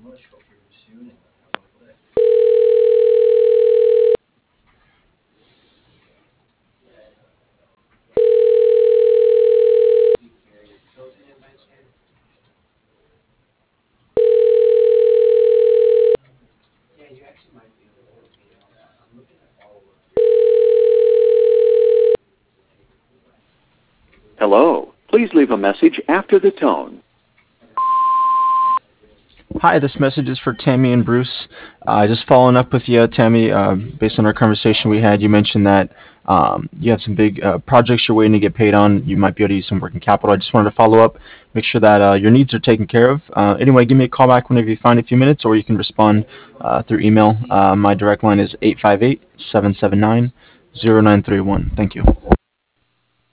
Hello. Please leave a message after the tone. Hi, this message is for Tammy and Bruce. Just following up with you, Tammy. Based on our conversation we had, you mentioned that you have some big projects you're waiting to get paid on. You might be able to use some working capital. I just wanted to follow up, make sure that your needs are taken care of. Anyway, give me a call back whenever you find a few minutes, or you can respond through email. My direct line is 858-779-0931. Thank you.